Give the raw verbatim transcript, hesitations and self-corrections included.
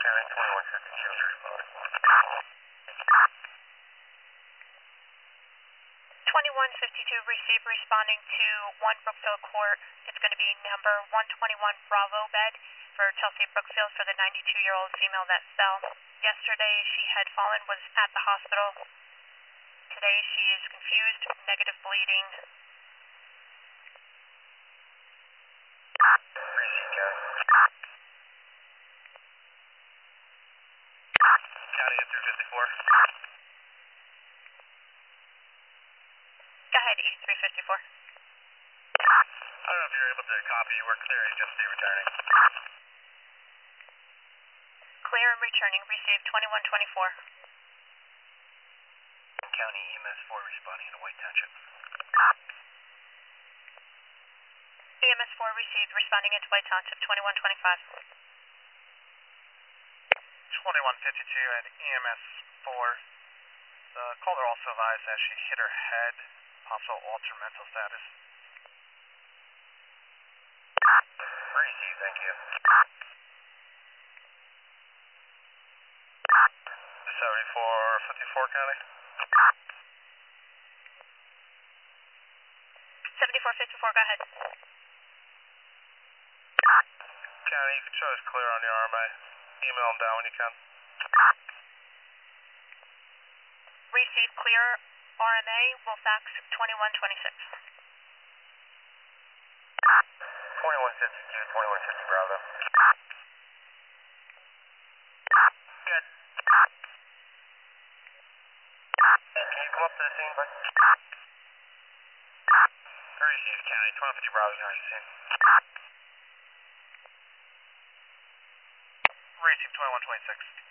County, twenty-one fifty-two is responding. twenty-one fifty-two received, responding to one Brookfield Court. It's going to be number one twenty-one Bravo bed for Chelsea Brookfield for the ninety-two-year-old female that fell. Yesterday she had fallen, was at the hospital. Today she is confused, negative bleeding. Receive, County. County at three fifty-four. Go ahead, eighty-three fifty-four. I don't know if you're able to copy. We're clear, just be returning. Clear and returning, received twenty-one twenty-four. County E M S four responding to White Township. E M S four received, responding into White Township, twenty-one twenty-five. twenty-one fifty-two and E M S four. The caller also advised that she hit her head, possible altered mental status. Receive, thank you. seventy-four fifty-four, County. seventy-four fifty-four, go ahead. County, you can show us clear on your R M A. Email them down when you can. Receive clear R M A, will fax twenty-one twenty-six. twenty-one fifty-two, twenty-one fifty Bravo. Good. Can you come up to the scene, bud? Receive, County, twenty-one fifty Bravo, can I see scene? Receive, twenty-one twenty-six.